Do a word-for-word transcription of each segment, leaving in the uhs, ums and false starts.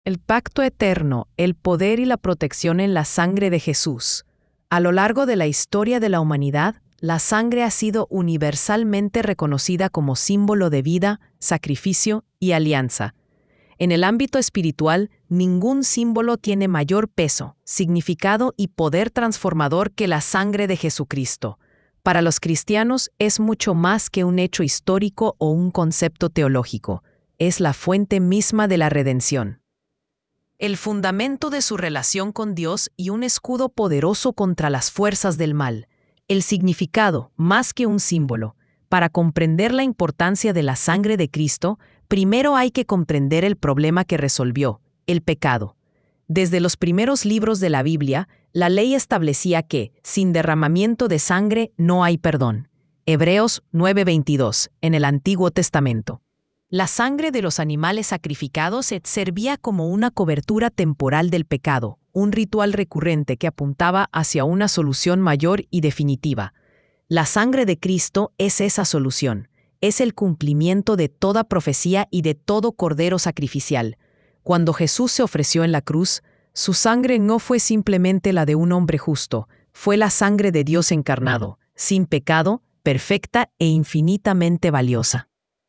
El pacto eterno, el poder y la protección en la sangre de Jesús. A lo largo de la historia de la humanidad, la sangre ha sido universalmente reconocida como símbolo de vida, sacrificio y alianza. En el ámbito espiritual, ningún símbolo tiene mayor peso, significado y poder transformador que la sangre de Jesucristo. Para los cristianos es mucho más que un hecho histórico o un concepto teológico. Es la fuente misma de la redención, el fundamento de su relación con Dios y un escudo poderoso contra las fuerzas del mal. El significado, más que un símbolo. Para comprender la importancia de la sangre de Cristo, primero hay que comprender el problema que resolvió, el pecado. Desde los primeros libros de la Biblia, la ley establecía que, sin derramamiento de sangre, no hay perdón. Hebreos nueve veintidós, en el Antiguo Testamento. La sangre de los animales sacrificados servía como una cobertura temporal del pecado, un ritual recurrente que apuntaba hacia una solución mayor y definitiva. La sangre de Cristo es esa solución, es el cumplimiento de toda profecía y de todo cordero sacrificial. Cuando Jesús se ofreció en la cruz, su sangre no fue simplemente la de un hombre justo, fue la sangre de Dios encarnado, sin pecado, perfecta e infinitamente valiosa.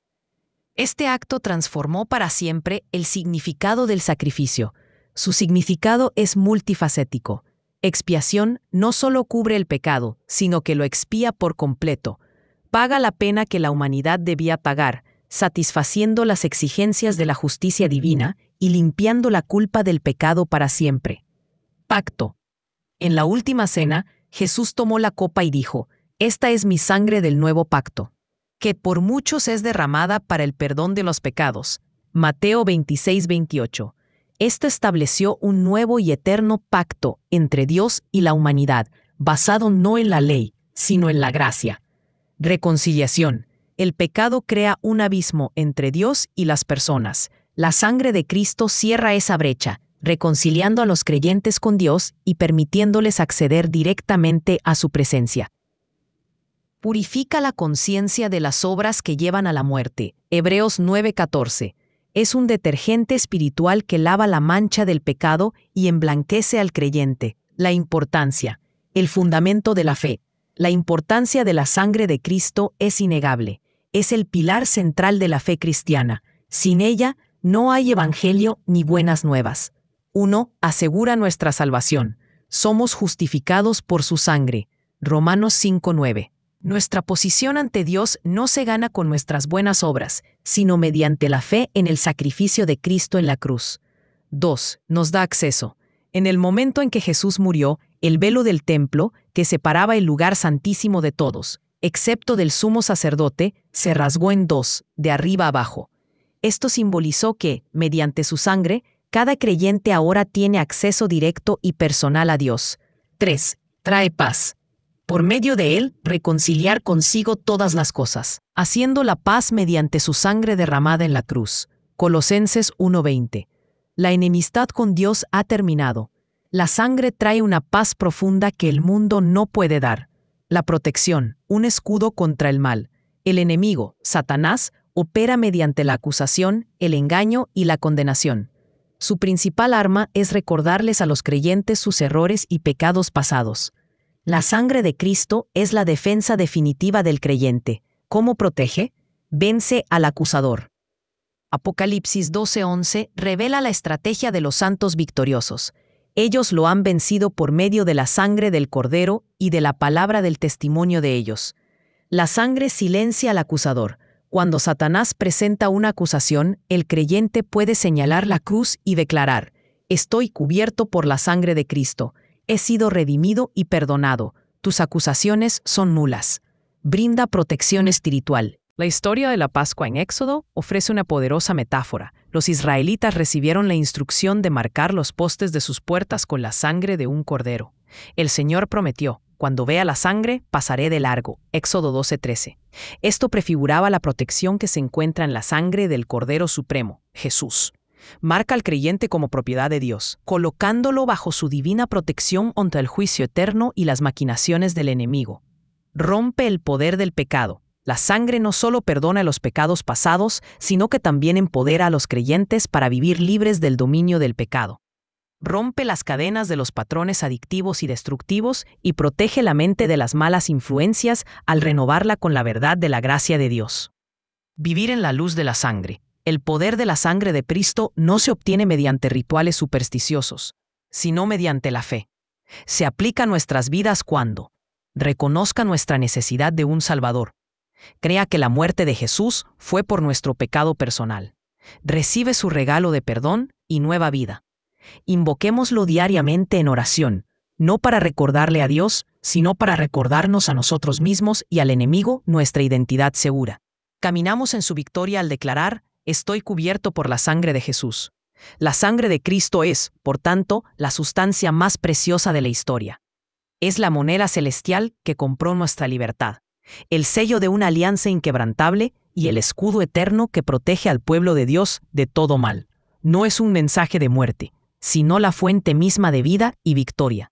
Este acto transformó para siempre el significado del sacrificio. Su significado es multifacético. Expiación no solo cubre el pecado, sino que lo expía por completo. Paga la pena que la humanidad debía pagar, satisfaciendo las exigencias de la justicia divina y limpiando la culpa del pecado para siempre. Pacto. En la última cena, Jesús tomó la copa y dijo: «Esta es mi sangre del nuevo pacto, que por muchos es derramada para el perdón de los pecados». Mateo veintiséis veintiocho. Esto estableció un nuevo y eterno pacto entre Dios y la humanidad, basado no en la ley, sino en la gracia. Reconciliación. El pecado crea un abismo entre Dios y las personas. La sangre de Cristo cierra esa brecha, reconciliando a los creyentes con Dios y permitiéndoles acceder directamente a su presencia. Purifica la conciencia de las obras que llevan a la muerte. Hebreos nueve catorce. Es un detergente espiritual que lava la mancha del pecado y emblanquece al creyente. La importancia. El fundamento de la fe. La importancia de la sangre de Cristo es innegable. Es el pilar central de la fe cristiana. Sin ella, no hay evangelio ni buenas nuevas. uno. Asegura nuestra salvación. Somos justificados por su sangre. Romanos cinco nueve. Nuestra posición ante Dios no se gana con nuestras buenas obras, sino mediante la fe en el sacrificio de Cristo en la cruz. dos. Nos da acceso. En el momento en que Jesús murió, el velo del templo, que separaba el lugar santísimo de todos, excepto del sumo sacerdote, se rasgó en dos, de arriba abajo. Esto simbolizó que, mediante su sangre, cada creyente ahora tiene acceso directo y personal a Dios. tres. Trae paz. Por medio de él, reconciliar consigo todas las cosas, haciendo la paz mediante su sangre derramada en la cruz. Colosenses uno veinte. La enemistad con Dios ha terminado. La sangre trae una paz profunda que el mundo no puede dar. La protección, un escudo contra el mal. El enemigo, Satanás, opera mediante la acusación, el engaño y la condenación. Su principal arma es recordarles a los creyentes sus errores y pecados pasados. La sangre de Cristo es la defensa definitiva del creyente. ¿Cómo protege? Vence al acusador. Apocalipsis doce once revela la estrategia de los santos victoriosos. Ellos lo han vencido por medio de la sangre del Cordero y de la palabra del testimonio de ellos. La sangre silencia al acusador. Cuando Satanás presenta una acusación, el creyente puede señalar la cruz y declarar: «Estoy cubierto por la sangre de Cristo. He sido redimido y perdonado. Tus acusaciones son nulas». Brinda protección espiritual. La historia de la Pascua en Éxodo ofrece una poderosa metáfora. Los israelitas recibieron la instrucción de marcar los postes de sus puertas con la sangre de un cordero. El Señor prometió: «Cuando vea la sangre, pasaré de largo». Éxodo doce trece. Esto prefiguraba la protección que se encuentra en la sangre del Cordero Supremo, Jesús. Marca al creyente como propiedad de Dios, colocándolo bajo su divina protección contra el juicio eterno y las maquinaciones del enemigo. Rompe el poder del pecado. La sangre no solo perdona los pecados pasados, sino que también empodera a los creyentes para vivir libres del dominio del pecado. Rompe las cadenas de los patrones adictivos y destructivos y protege la mente de las malas influencias al renovarla con la verdad de la gracia de Dios. Vivir en la luz de la sangre. El poder de la sangre de Cristo no se obtiene mediante rituales supersticiosos, sino mediante la fe. Se aplica a nuestras vidas cuando reconozca nuestra necesidad de un Salvador, crea que la muerte de Jesús fue por nuestro pecado personal, recibe su regalo de perdón y nueva vida. Invoquémoslo diariamente en oración, no para recordarle a Dios, sino para recordarnos a nosotros mismos y al enemigo nuestra identidad segura. Caminamos en su victoria al declarar: estoy cubierto por la sangre de Jesús. La sangre de Cristo es, por tanto, la sustancia más preciosa de la historia. Es la moneda celestial que compró nuestra libertad, el sello de una alianza inquebrantable y el escudo eterno que protege al pueblo de Dios de todo mal. No es un mensaje de muerte, sino la fuente misma de vida y victoria.